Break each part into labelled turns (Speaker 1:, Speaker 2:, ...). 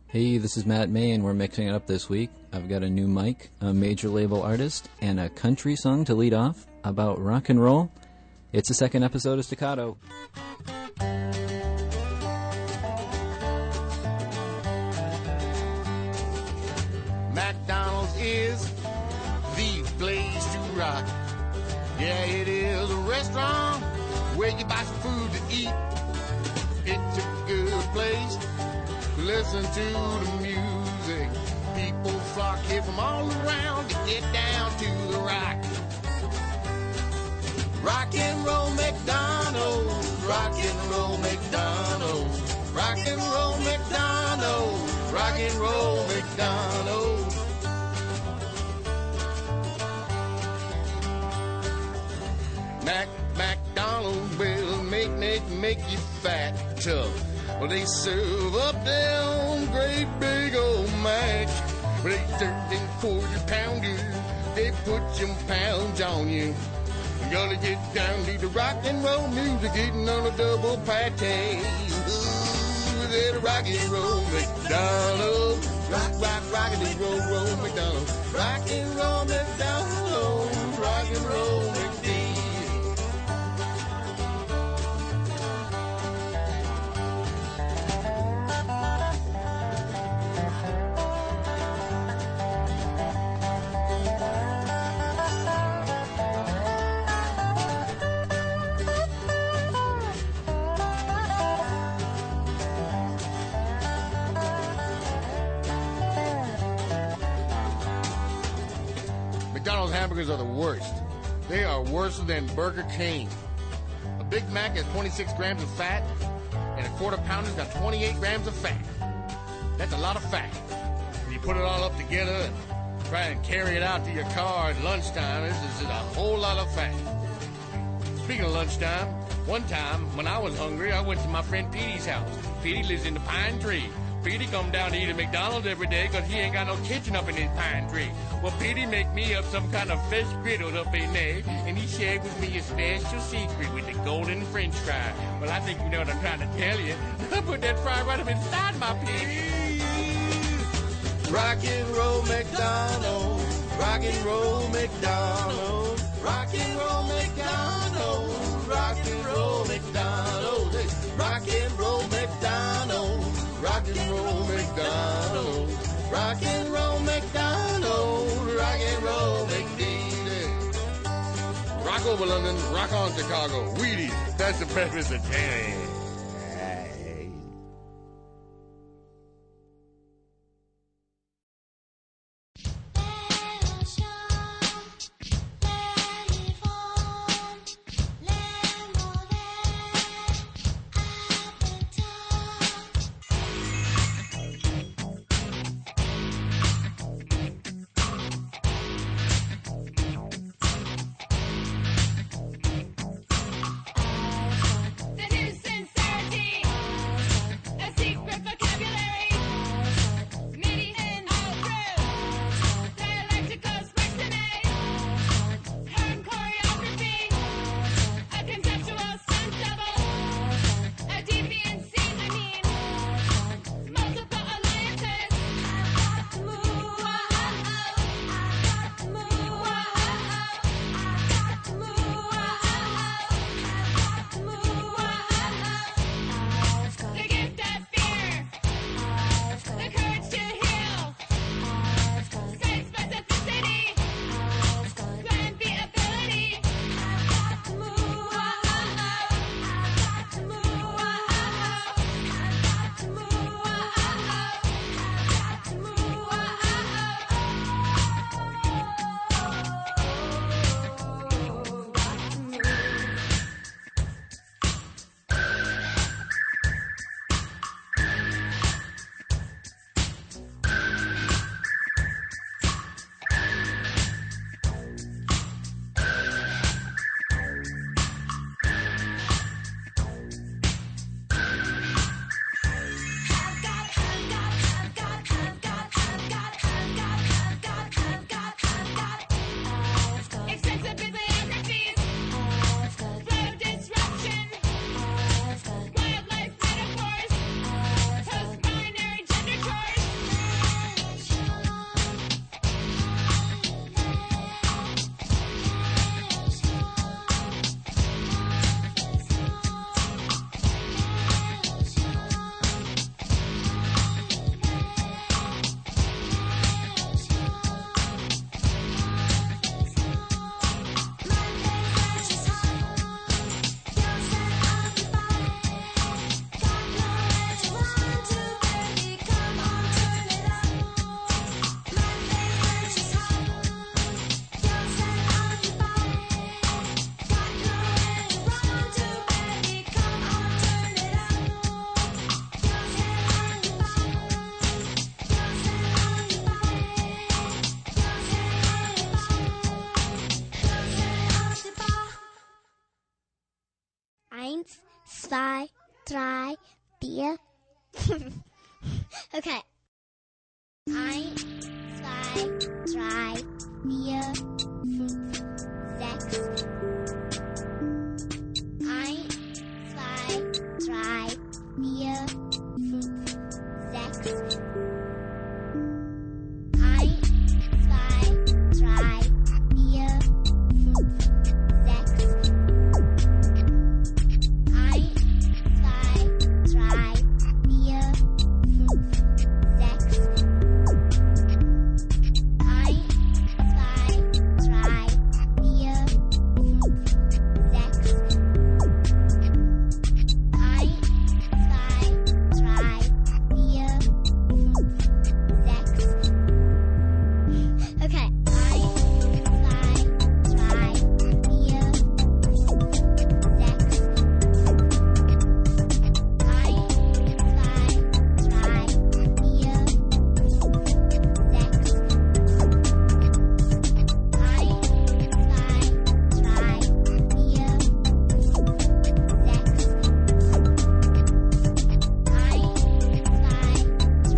Speaker 1: Hey, this is Matt May, and we're mixing it up this week. I've got a new mic, a major label artist, and a country song to lead off about rock and roll. It's the second episode of Staccato.
Speaker 2: McDonald's is the place to rock. Yeah, it is a restaurant where you buy some food to eat. It's a good place to listen to the music. People flock here from all around to get down to the rock. Rock and roll McDonald's, rock and roll McDonald's, rock and roll McDonald's, rock and roll McDonald's. McDonald's will make you fat, tough. Well, they serve up them great big old Mac. Well, they serve them quarter-pounders, they put some pounds on you. You gotta get down to the rock and roll music, eating on a double pate. Ooh, that rock and roll McDonald's. Rock and roll McDonald's. Rock and roll McDonald's. Rock and roll McDonald's. McDonald's hamburgers are the worst. They are worse than Burger King. A Big Mac has 26 grams of fat, and a quarter pounder's got 28 grams of fat. That's a lot of fat. When you put it all up together and try and carry it out to your car at lunchtime, this is a whole lot of fat. Speaking of lunchtime, one time when I was hungry, I went to my friend Petey's house. Petey lives in the pine tree. Petey come down to eat at McDonald's every day because he ain't got no kitchen up in his pine tree. Well, Petey make me up some kind of fish griddles up in there, and he shared with me a special secret with the golden French fry. Well, I think you know what I'm trying to tell you. I put that fry right up inside my Petey. Rock and roll McDonald's, rock and roll McDonald's, rock and roll McDonald's, rock and roll McDonald's, rock and roll McDonald's. Rock and roll McDonald's, rock and roll McDonald's, rock and roll McDonald's. Rock over London, rock on Chicago. Wheaties, that's the breakfast of 10 a.m.
Speaker 3: The new sensation. 2, 3, 4. Okay. 1, 2, 3, 4, 5, 6. 1, 2, 3, 4, 5, 6. 1, 2, 3, 4, 5, 6. 1, 2, 3, 4, 5, 6. 1, 2, 3, 4, 5, 6. 1, 2, 3, 4, 5, 6. Okay. 1, 2, 3, 4, 6. 1, 2, 3, 4, 6. 1, 2, 3, 4, 6. 1, 2,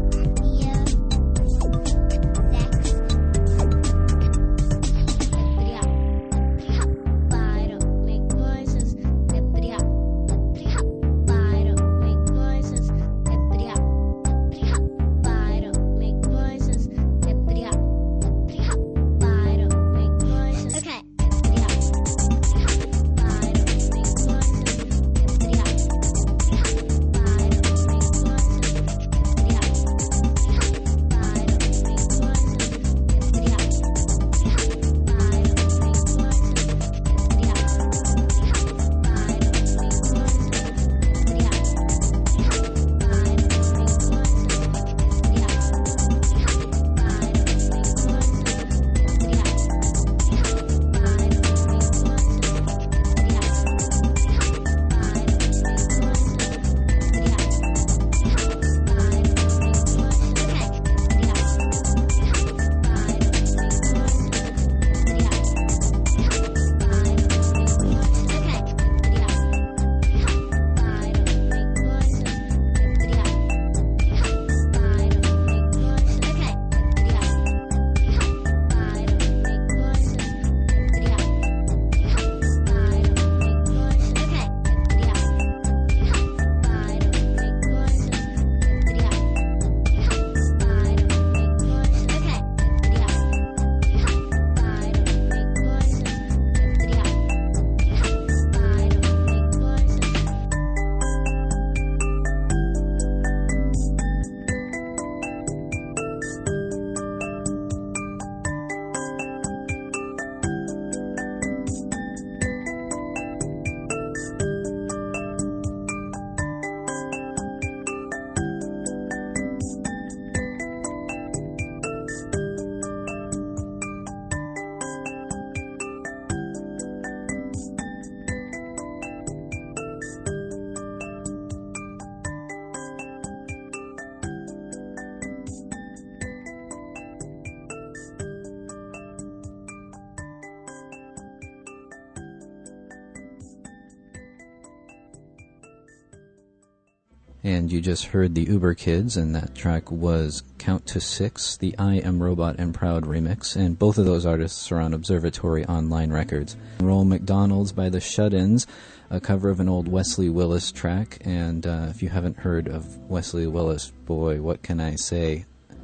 Speaker 1: And you just heard the Uber Kids, and that track was Count to Six, the I Am Robot and Proud remix, and both of those artists are on Observatory Online Records. Roll McDonald's by the Shut-Ins, a cover of an old Wesley Willis track, and if you haven't heard of Wesley Willis, boy, what can I say?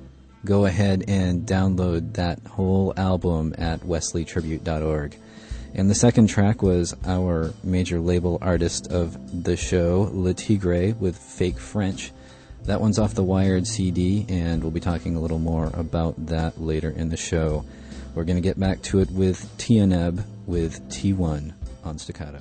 Speaker 1: Go ahead and download that whole album at wesleytribute.org. And the second track was our major label artist of the show, Le Tigre, with Fake French. That one's off the Wired CD, and we'll be talking a little more about that later in the show. We're going to get back to it with Tianeb with T1 on Staccato.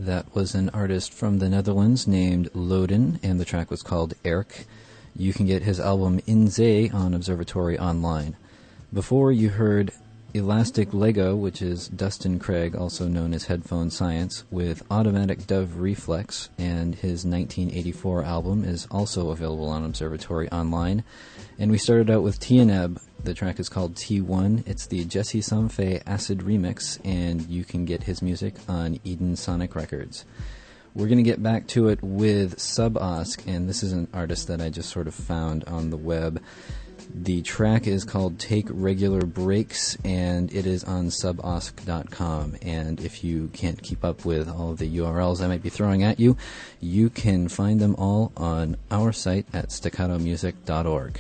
Speaker 1: That was an artist from the Netherlands named Loden, and the track was called Erk. You can get his album In Zee on Observatory Online. Before, you heard Elastic Lego, which is Dustin Craig, also known as Headphone Science, with Automatic Dove Reflex, and his 1984 album is also available on Observatory Online. And we started out with Tianeb. The track is called T1. It's the Jesse Samfe Acid remix, and you can get his music on Eden Sonic Records. We're going to get back to it with Subosk, and this is an artist that I just sort of found on the web. The track is called Take Regular Breaks, and it is on subosk.com. And if you can't keep up with all of the URLs I might be throwing at you, you can find them all on our site at staccatomusic.org.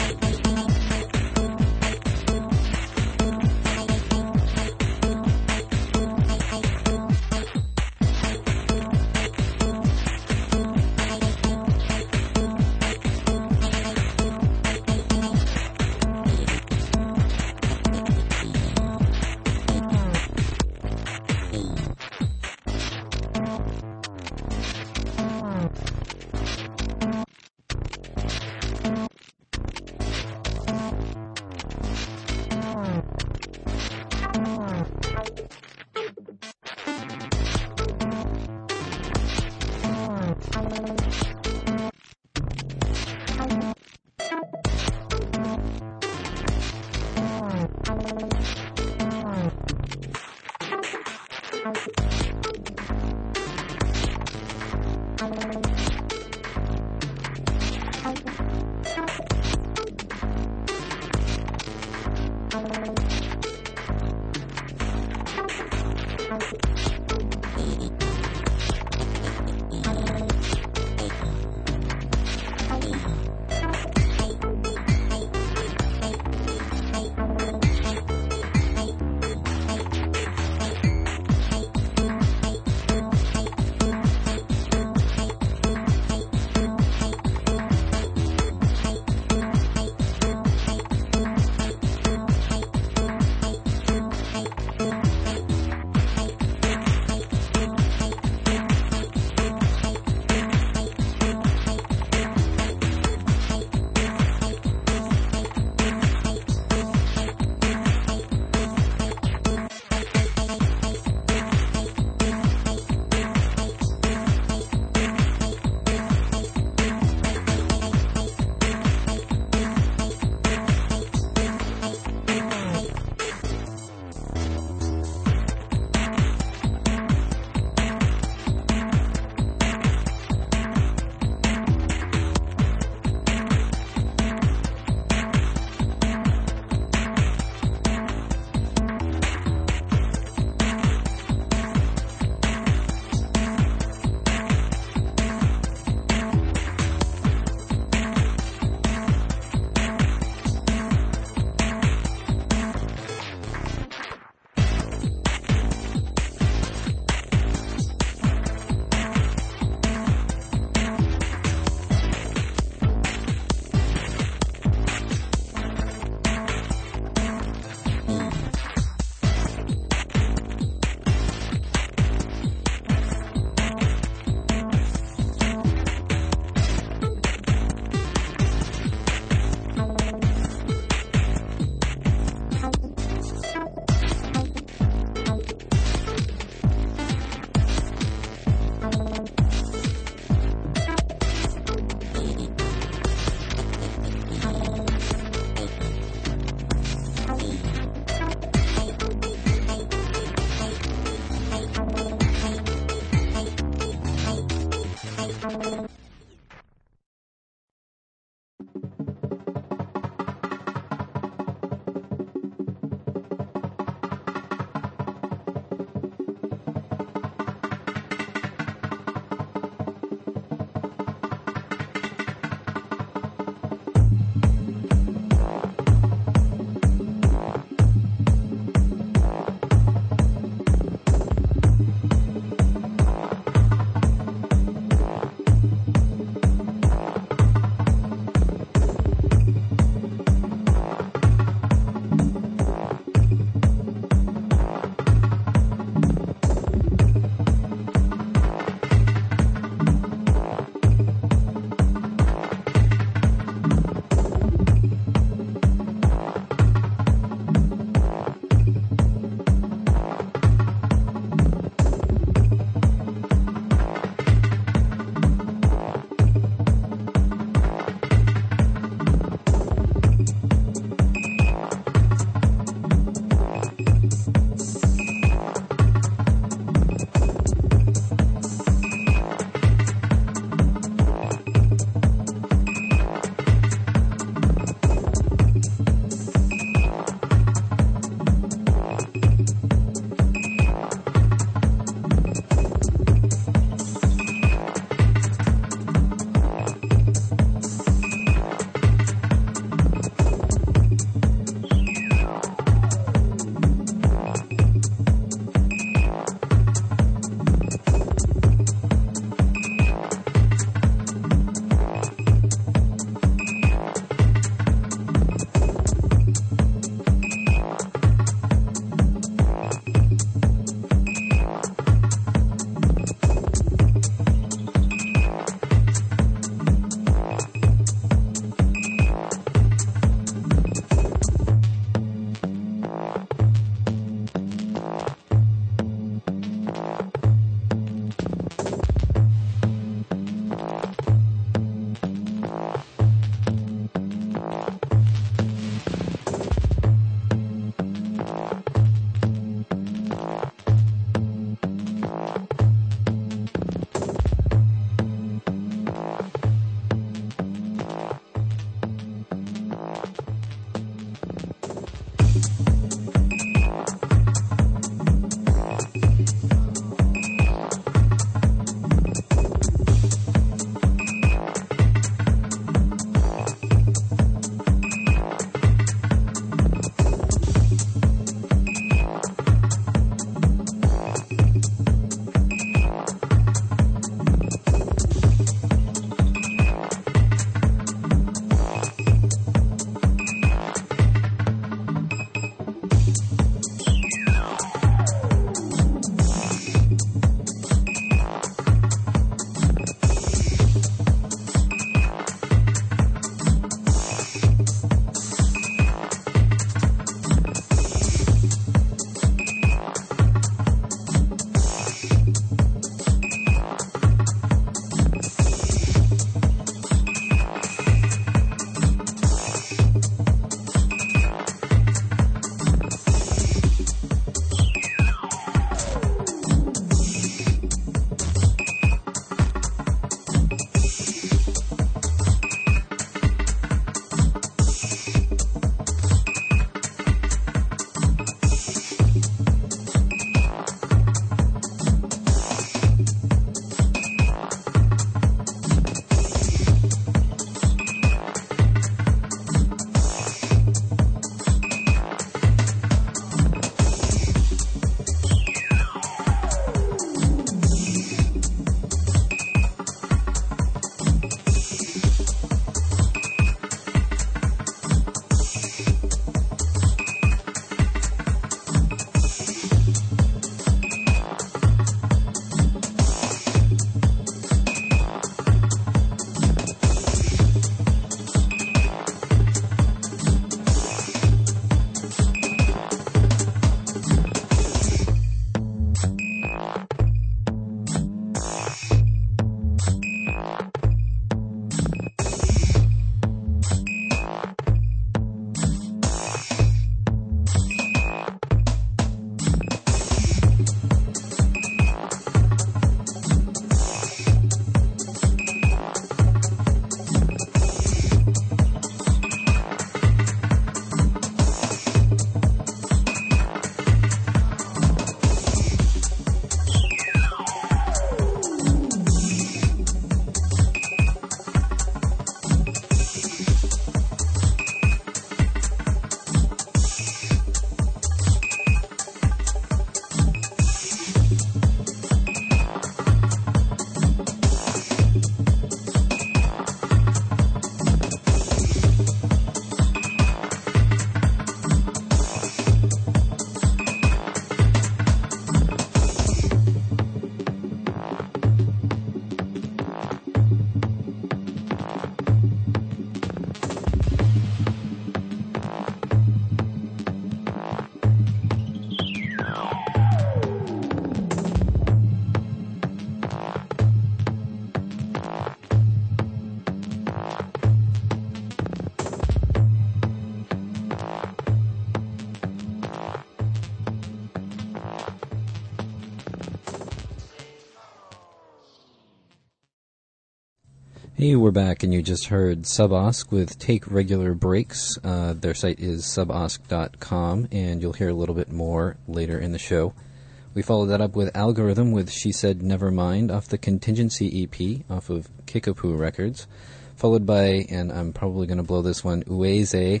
Speaker 1: Hey, we're back, and you just heard Subosk with Take Regular Breaks. Their site is subosk.com, and you'll hear a little bit more later in the show. We followed that up with Algorithm with She Said Nevermind off the Contingency EP off of Kickapoo Records, followed by, and I'm probably going to blow this one, Ueze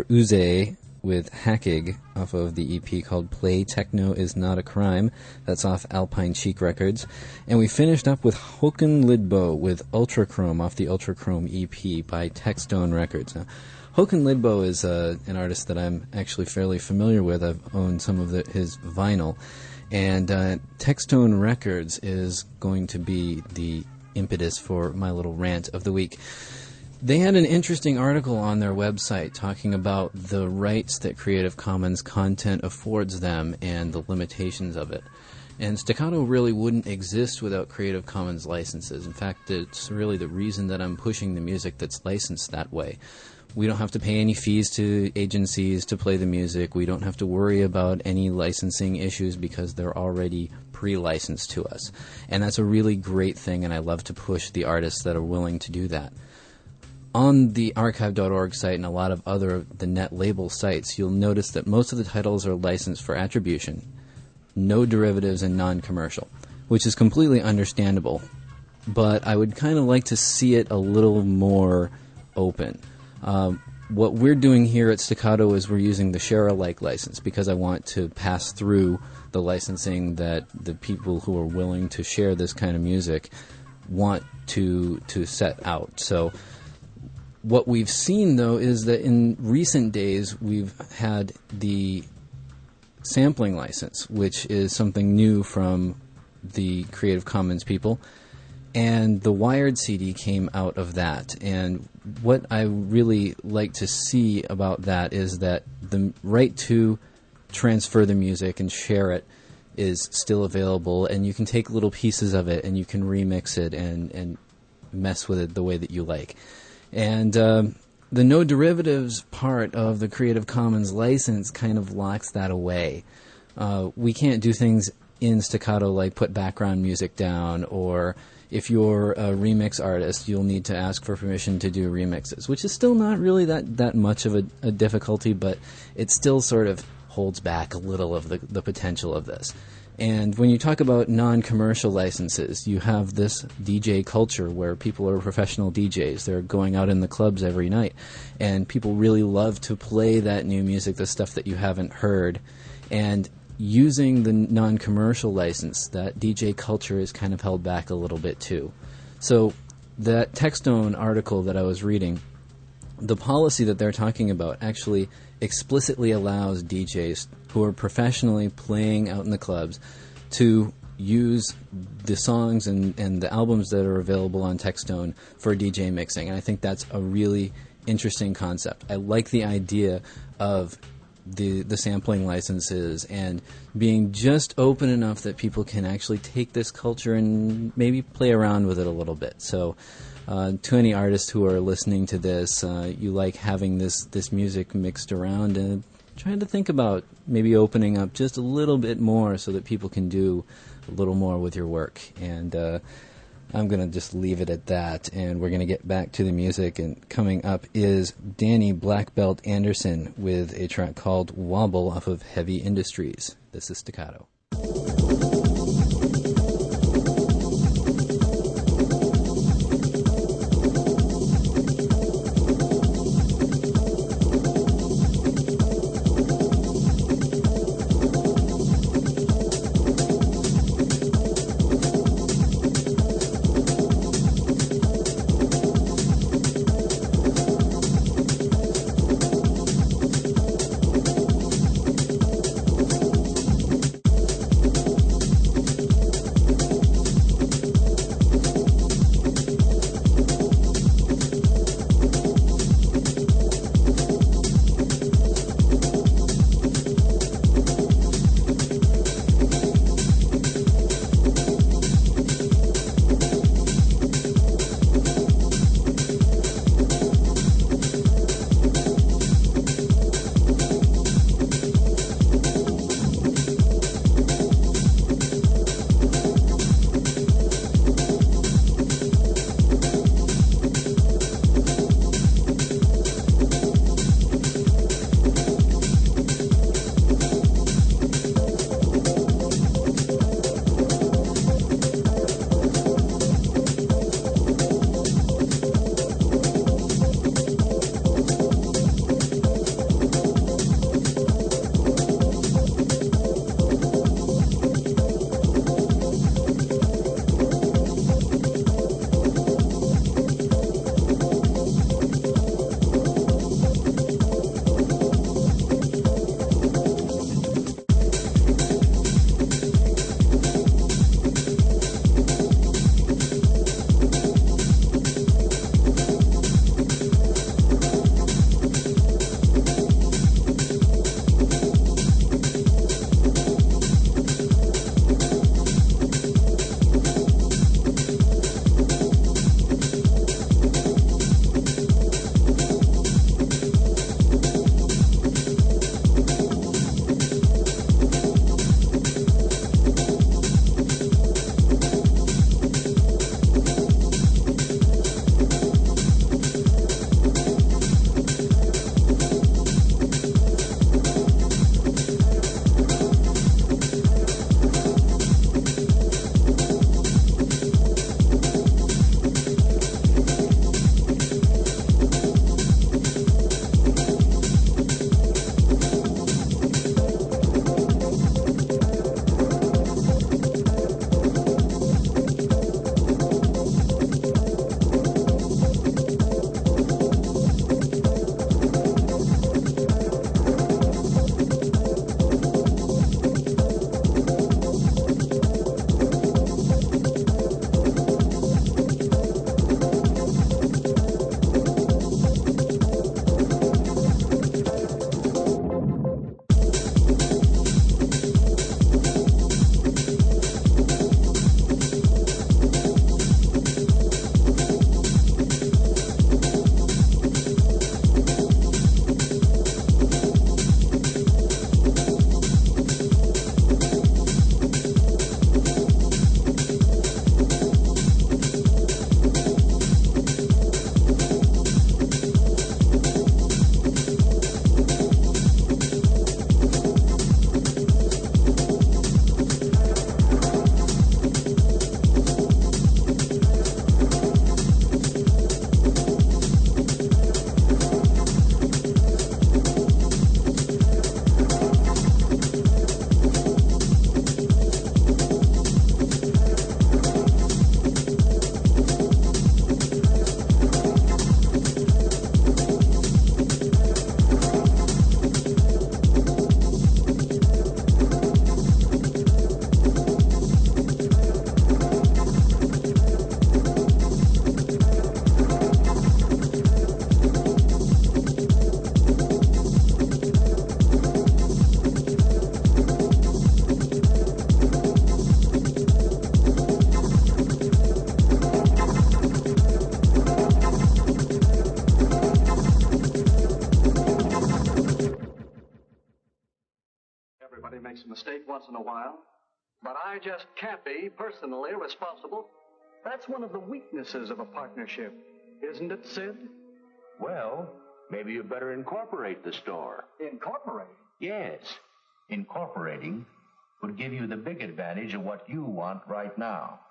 Speaker 1: with Hackig off of the EP called Play Techno Is Not a Crime. That's off Alpine Cheek Records. And we finished up with Håkon Lidbo with Ultrachrome off the Ultrachrome EP by Techstone Records. Now, Håkon Lidbo is an artist that I'm actually fairly familiar with. I've owned some of his vinyl. And Techstone Records is going to be the impetus for my little rant of the week. They had an interesting article on their website talking about the rights that Creative Commons content affords them and the limitations of it. And Staccato really wouldn't exist without Creative Commons licenses. In fact, it's really the reason that I'm pushing the music that's licensed that way. We don't have to pay any fees to agencies to play the music. We don't have to worry about any licensing issues because they're already pre-licensed to us. And that's a really great thing, and I love to push the artists that are willing to do that. On the archive.org site and a lot of other the net label sites, you'll notice that most of the titles are licensed for attribution, no derivatives, and non-commercial, which is completely understandable. But I would kind of like to see it a little more open. What we're doing here at Staccato is we're using the share-alike license because I want to pass through the licensing that the people who are willing to share this kind of music want to set out. So what we've seen, though, is that in recent days we've had the sampling license, which is something new from the Creative Commons people, and the Wired CD came out of that. And what I really like to see about that is that the right to transfer the music and share it is still available, and you can take little pieces of it and you can remix it and mess with it the way that you like. And the no derivatives part of the Creative Commons license kind of locks that away. We can't do things in Staccato like put background music down, or if you're a remix artist, you'll need to ask for permission to do remixes, which is still not really that much of a difficulty, but it still sort of holds back a little of the potential of this. And when you talk about non-commercial licenses, you have this DJ culture where people are professional DJs. They're going out in the clubs every night, and people really love to play that new music, the stuff that you haven't heard. And using the non-commercial license, that DJ culture is kind of held back a little bit too. So that Techstone article that I was reading, the policy that they're talking about actually explicitly allows DJs who are professionally playing out in the clubs to use the songs and the albums that are available on Techstone for DJ mixing. And I think that's a really interesting concept. I like the idea of the sampling licenses and being just open enough that people can actually take this culture and maybe play around with it a little bit. So to any artists who are listening to this, you like having this music mixed around, and trying to think about maybe opening up just a little bit more so that people can do a little more with your work. And I'm going to just leave it at that, and we're going to get back to the music. And coming up is Danny Blackbelt Anderson with a track called Wobble off of Heavy Industries. This is Staccato.
Speaker 4: mistake once in a while, but I just can't be personally responsible. That's one of the weaknesses of a partnership, isn't it, Sid?
Speaker 5: Well, maybe you better incorporate the store.
Speaker 4: Incorporate?
Speaker 5: Yes. Incorporating would give you the big advantage of what you want right now.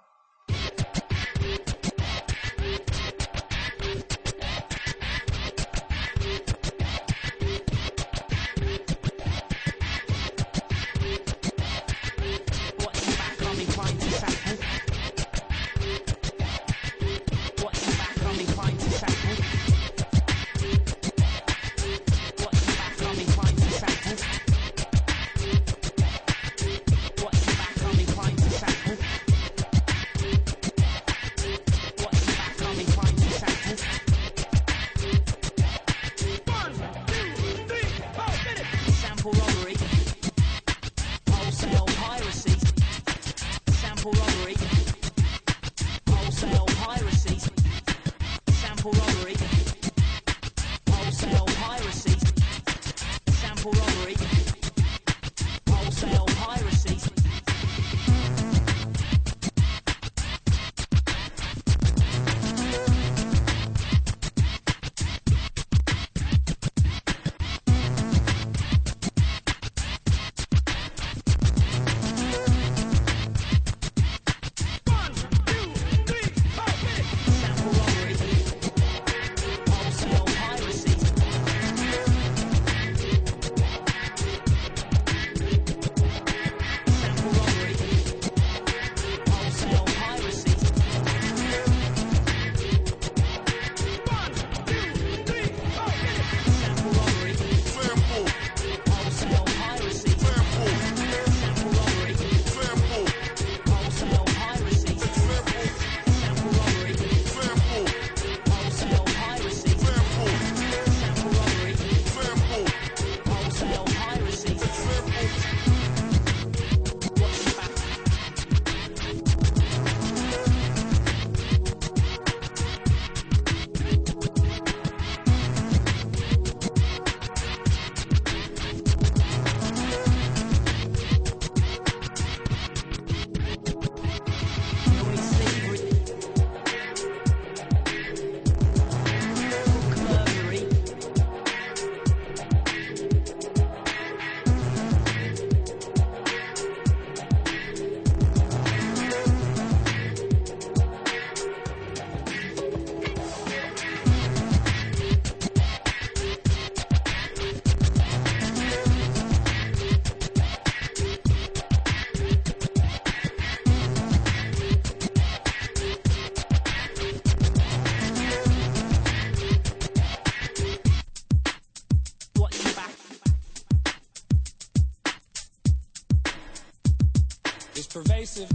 Speaker 6: Pervasive,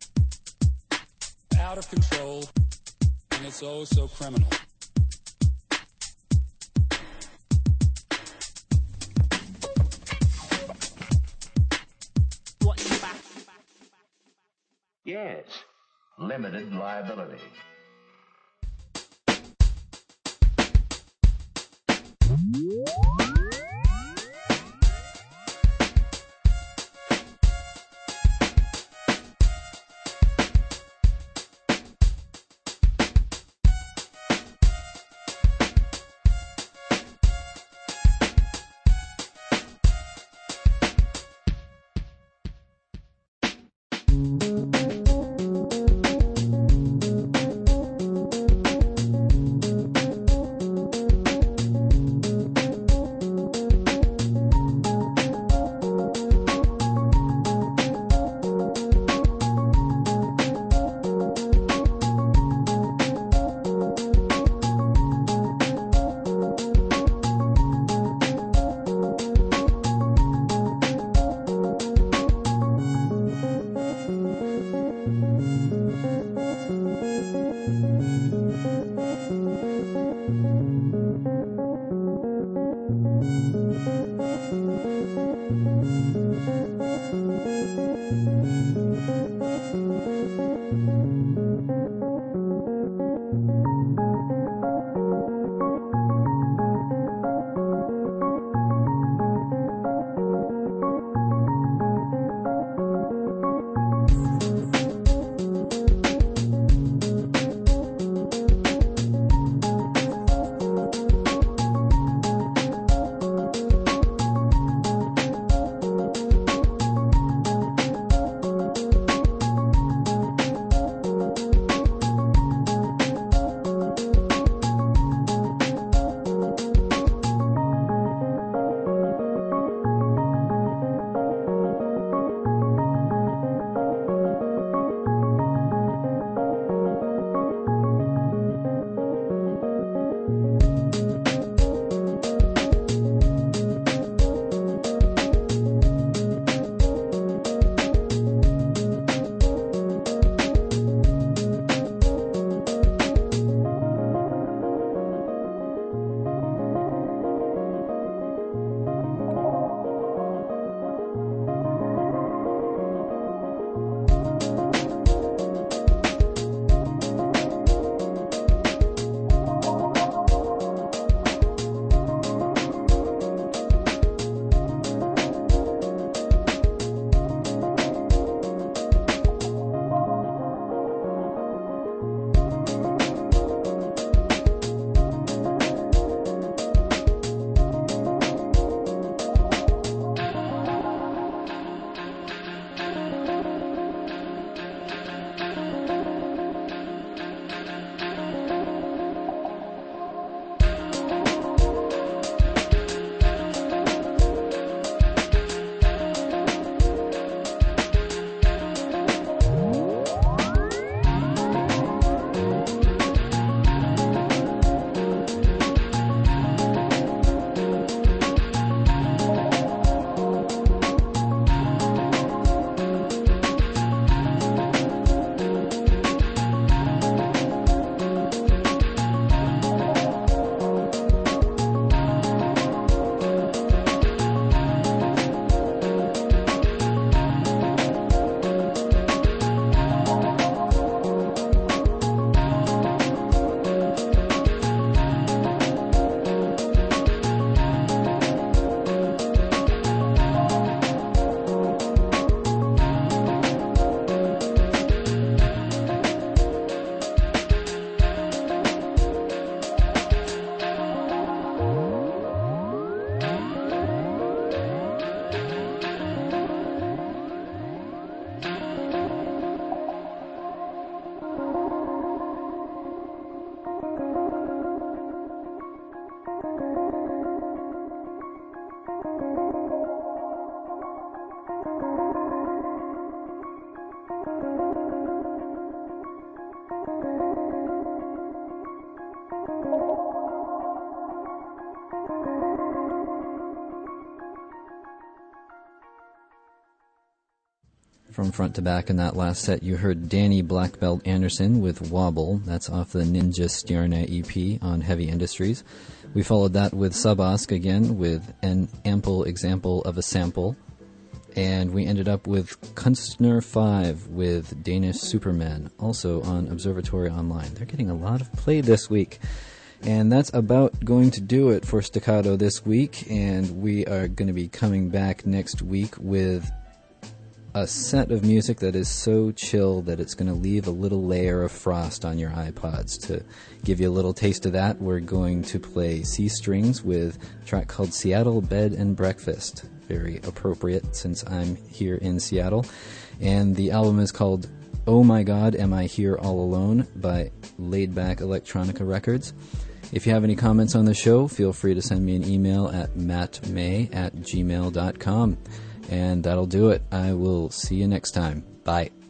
Speaker 6: out of control, and it's oh so criminal.
Speaker 5: Yes, limited liability.
Speaker 1: From front to back in that last set, you heard Danny Black Belt Anderson with Wobble. That's off the Ninja Stjarna EP on Heavy Industries. We followed that with Subosk again with An Ample Example of a Sample. And we ended up with Kunstner 5 with Danish Superman, also on Observatory Online. They're getting a lot of play this week. And that's about going to do it for Staccato this week. And we are going to be coming back next week with a set of music that is so chill that it's going to leave a little layer of frost on your iPods. To give you a little taste of that, we're going to play C Strings with a track called Seattle Bed and Breakfast. Very appropriate since I'm here in Seattle. And the album is called Oh My God, Am I Here All Alone by Laid Back Electronica Records. If you have any comments on the show, feel free to send me an email at mattmay@gmail.com. And that'll do it. I will see you next time. Bye.